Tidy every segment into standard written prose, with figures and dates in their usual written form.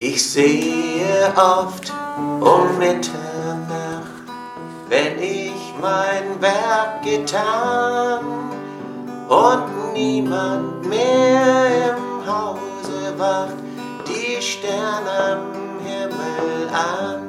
Ich sehe oft um Mitternacht, wenn ich mein Werk getan und niemand mehr im Hause wacht, die Sterne am Himmel an.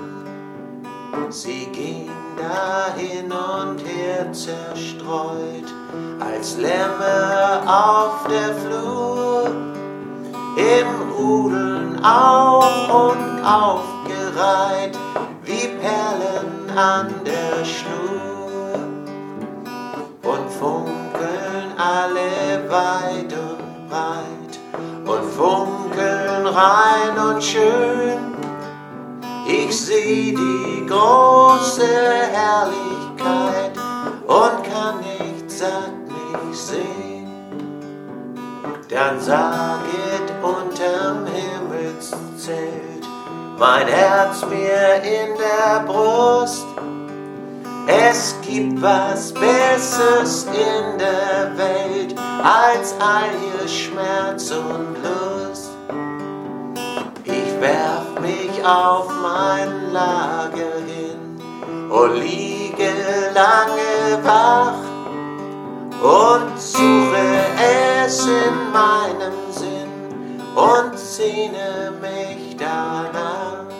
Sie gehen da hin und her zerstreut, als Lämmer auf der Flur, im Rudeln auf und aufgereiht, wie Perlen an der Schnur, und funkeln alle weit und breit, und funkeln rein und schön. Ich seh die große Herrlichkeit und kann nicht satt mich sehn. Dann saget unterm Himmelszelt mein Herz mir in der Brust: Es gibt was Besseres in der Welt als all ihr Schmerz und Lust. Ich werf mich auf mein Lager hin und liege lange wach und suche es in meinem Sinn und sehne mich danach.